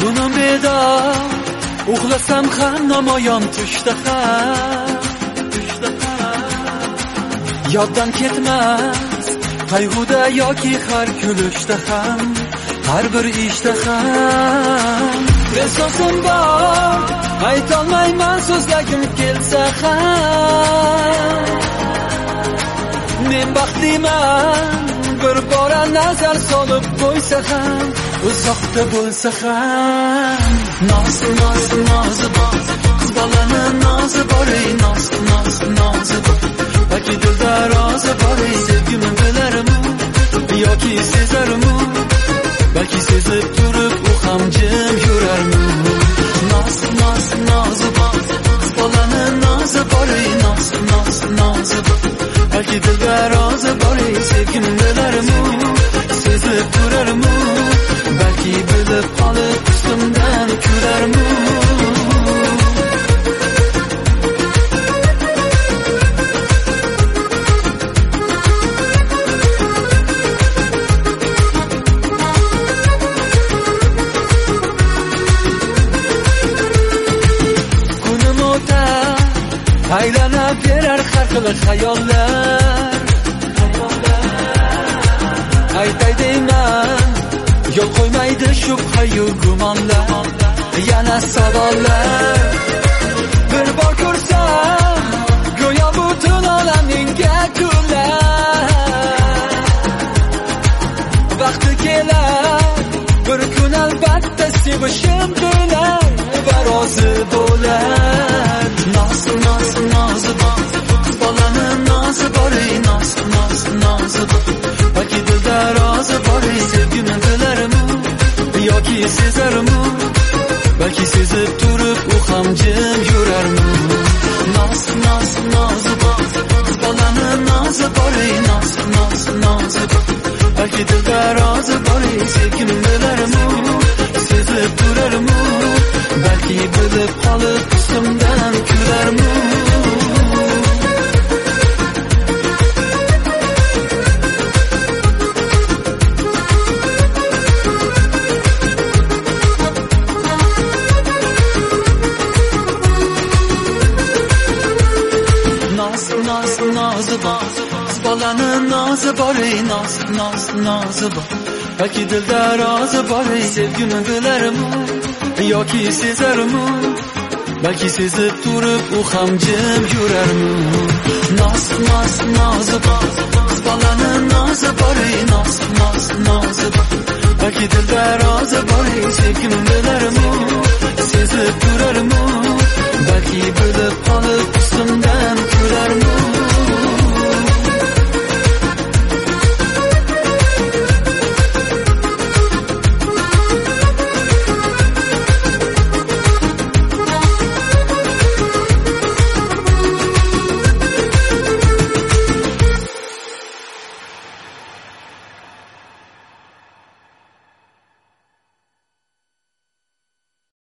Tunum bedor uxlasam ham namoyon tushda ham yoddan ketmas qayg'uda yoki har kulishda ham har bir ishda ham esosim bor aytolmayman so'zlagim kelsa ham men baxtliman bir bora nazar solib qo'ysa ham uzoqda bo'lsa ham nozi bor qiz bolani nozi bor nozi bor balki dilda rozi bor sevgimni bilarmi yoki sezarmi balki sezib turib u ham jim yurarmi nozi bor qiz bolani nozi bor nozi bor balki dilda rozi bor sevgimni bilarmi sezib turarmi balki bilib qolib ustimdan kularmi kunim o'tar aylanib berar har xil xayollar aytay deyman yo'l qo'ymaydi shubha-yu gumonlar yana savollar bir bor ko'rsam go'yo butun olamingga kular vaqti kelar bir kun albatta sevishim bilan va rozi bo'lar nozi bor qiz bolani nozi bor nozi bor balki dilda rozi bor sevgimni bilarmi yoki sezarmi balki sezib turib u ham jim yurarmi nozi bor qiz bolani nozi bor nozi bor balki dilda rozi bor sevgimni bilarmi sezib turarmi balki bilib qolib ustimdan kularmi nozi bor qiz bolani nozi bor nozi bor balki dilda rozi bor sevgimni bilarmi yoki sezarmi balki sezib turib u ham jim yurarmi nozi bor qiz bolani nozi bor nozi bor balki dilda rozi bor sevgimni bilarmi sezib turarmi balki bilib qolib ustimda